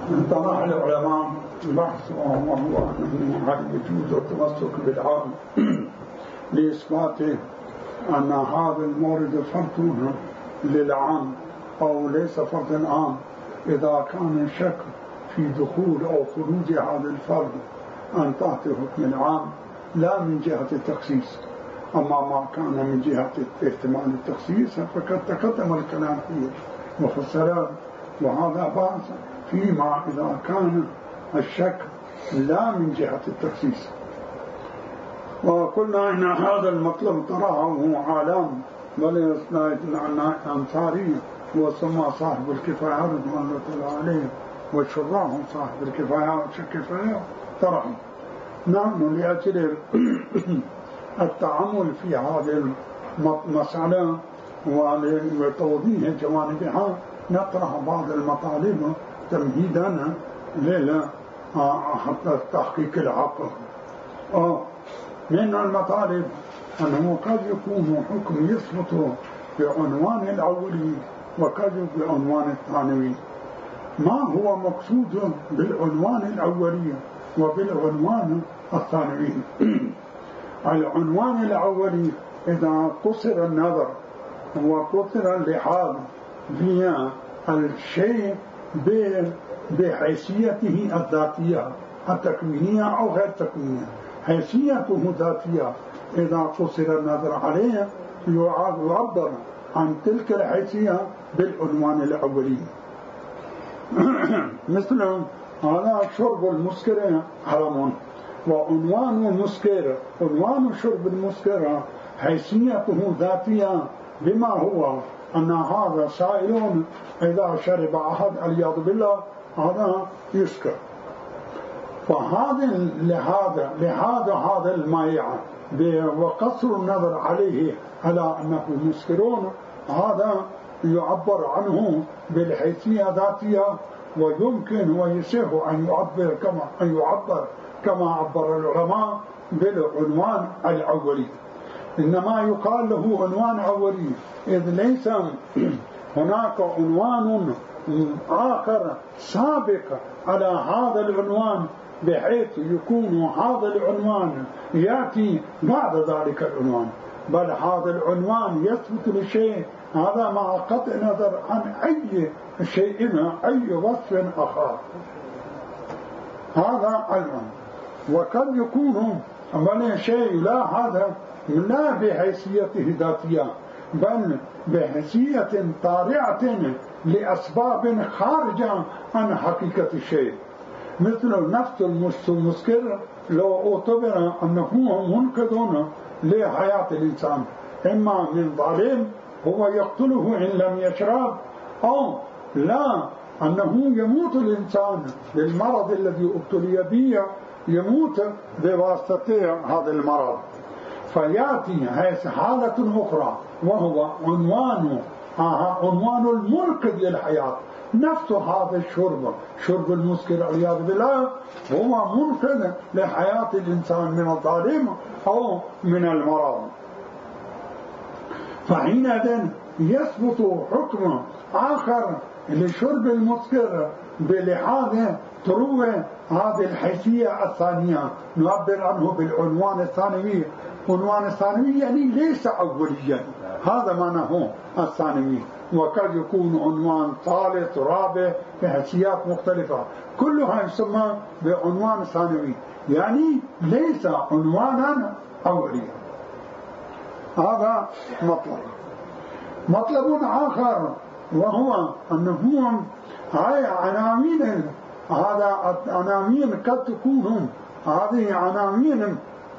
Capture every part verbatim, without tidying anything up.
طرح العلماء بحث وهو هل يجوز التمسك بالعام لإثبات أن هذا المورد فرض للعام أو ليس فرض عام إذا كان الشك في دخول أو خروج هذا الفرض أن تعطي حكم العام لا من جهة التخصيص. أما ما كان من جهة احتمال التخصيص فقد تقدم الكلام فيه وفصل، وهذا بعض فيما إذا كان الشك لا من جهة التخصيص. وقلنا إن هذا المطلب طرحه عالم بل أنصاري وسمى صاحب الكفاية رضوان الله عليه وشراه صاحب الكفاية والكفاية طرحه. نحن لأجل التعامل في هذه المسألة ولتوضيح جوانبها نطرح بعض المطالب تمهيدا لها حتى تحقيق العقل. من المطالب أنه قد يكون حكم يثبت بعنوان الأولي وقد بعنوان الثانوي. ما هو مقصود بالعنوان الأولي وبالعنوان الثانوي؟ العنوان الأولي إذا قصر النظر وقصر اللحاظ فيها الشيء بحيثيته الذاتية التكوينية أو غير تكوينية. حيثيته ذاتية إذا قصر النظر عليه يعبر عن تلك الحيثية بالعنوان الأولي. مثل هذا شرب المسكر حرام، وعنوان المسكر عنوان شرب المسكر حيثيته ذاتية بما هو أن هذا سائل إذا شرب أحد العياذ بالله هذا يسكر. فهذا لهذا لهذا هذا المائع وقصر النظر عليه على أنه مسكرون هذا يعبر عنه بالحيثية ذاتية، ويمكن ويصح أن يعبر كما أن يعبر كما عبر العلماء بالعنوان الأولي. إنما يقال له عنوان أولي إذ ليس هناك عنوان آخر سابق على هذا العنوان بحيث يكون هذا العنوان يأتي بعد ذلك العنوان، بل هذا العنوان يثبت لشيء هذا مع قطع نظر عن أي شيء أي وصف آخر. هذا العنوان. وقد يكون بل شيء لا هذا لا بحيثيته ذاتية بل بحيثية طارئة لأسباب خارجة عن حقيقة الشيء، مثل نفس المسكر لو اعتبر أنه منقذ لحياة الإنسان إما من ظالم هو يقتله إن لم يشرب، أو لا أنه يموت الإنسان بالمرض الذي ابتلي به يموت بواسطة هذا المرض. فيأتي حالة أخرى وهو عنوان عنوان المنقذ للحياة. نفس هذا الشرب شرب المسكر والعياذ بالله هو منقذ لحياة الإنسان من الظالم أو من المرض. فحينئذ يثبت حكم آخر لشرب المسكر بلحاظ طلوع هذه الحيثية الثانية نعبر عنه بالعنوان الثانوي. عنوان الثانوي يعني ليس أوليا، هذا معناه الثانوي. وقد يكون عنوان ثالث رابع بحيثيات مختلفة كلها يسمى بعنوان ثانوي، يعني ليس عنوانا أوليا. هذا مطلب. مطلب آخر وهو أنه هاي عناوين هذا عناوين قد تكون هذه عناوين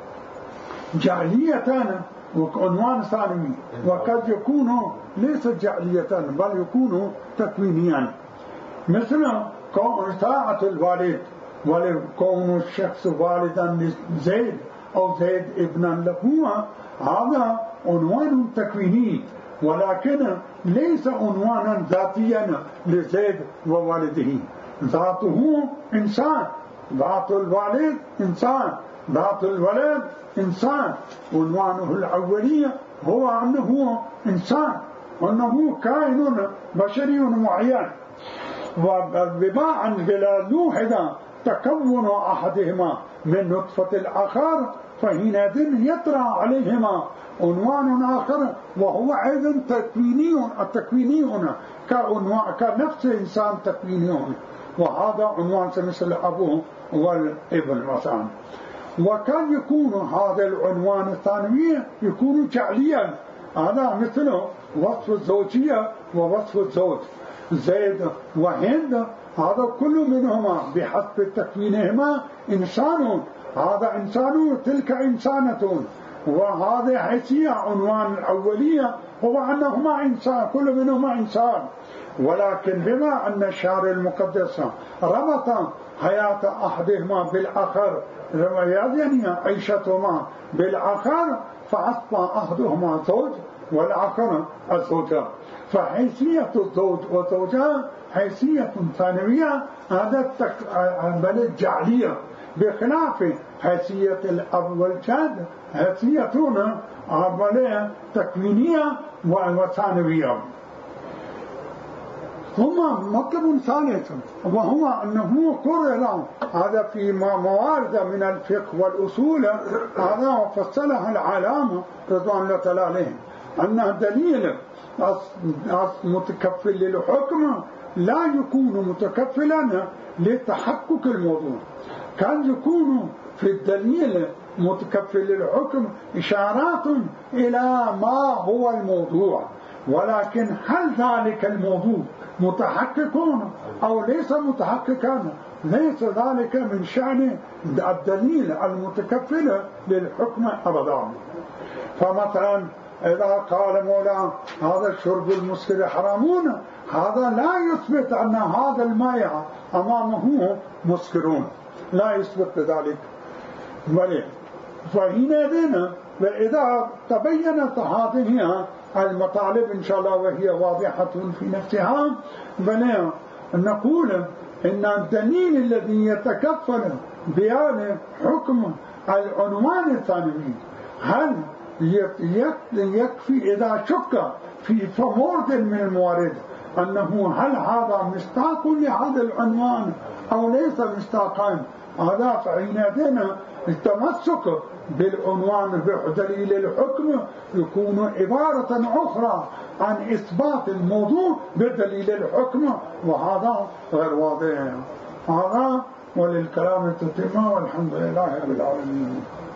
جعلية وعنوان ثانوي، وقد يكون ليس جعلية بل يكون تكوينيا، مثل كون طاعة الوالد وكون الشخص والدا زيد أو زيد ابنا له هذا عنوان تكويني، ولكن ليس عنوانا ذاتيا لزيد ووالده. ذاته إنسان، ذات الوالد إنسان، ذات الولد إنسان. عنوانه الأولية هو أنه إنسان، أنه كائن بشري معين. وبما أن بلا لوحظ تكون أحدهما من نطفة الآخر فحينئذ يطرأ عليهما عنوان آخر وهو أيضا تكويني التكويني هنا كنفس إنسان تكويني هنا، وهذا عنوان مثل الأب والابن مثلا. وكان يكون هذا العنوان الثانوي يكون جعليا، هذا مثله وصف الزوجية ووصف الزوج. زيد وهند هذا كل منهما بحسب تكوينهما إنسان، هذا إنسان تلك إنسانة، وهذا حيثية عنوان الأولية هو أنهما إنسان، كل منهما إنسان. ولكن بما أن الشارع المقدس ربط حياة أحدهما بالآخر، يعني عيشتهما بالآخر، فأصبح أحدهما زوج والآخر الزوجة، فحيثية الزوج والزوجة حيثية ثانوية، هذا بل جعلية، بخلاف حيثية الأب والجد حيثيتون بل تكوينية وثانوية. ثم مطلب ثالث وهو أنه قرر هذا في موارد من الفقه والأصول، هذا فصلها العلامة رضوان الله تعالى عليهم، أن دليل متكفل للحكم لا يكون متكفلا لتحقق الموضوع. كان يكون في الدليل متكفل للحكم إشارات إلى ما هو الموضوع، ولكن هل ذلك الموضوع متحققون أو ليس متحققا ليس ذلك من شأن الدليل المتكفل للحكم أبدا. فمثلا إذا قال مولا هذا الشرب المسكر حرامون، هذا لا يثبت أن هذا الماء أمامه مسكرون، لا يثبت ذلك. بل فحينئذ وإذا تبينت هذه المطالب إن شاء الله وهي واضحة في نفسها، بل نقول إن الدليل الذي يتكفل بيان حكم العنوان الثانوي هل يكفي إذا شك في مورد من الموارد أنه هل هذا مصداق لهذا العنوان أو ليس مصداقا، هذا فحينئذ التمسك بالعنوان بدليل الحكم يكون عبارة أخرى عن إثبات الموضوع بدليل الحكم، وهذا غير واضح. هذا وللكلام التتمة، والحمد لله رب العالمين.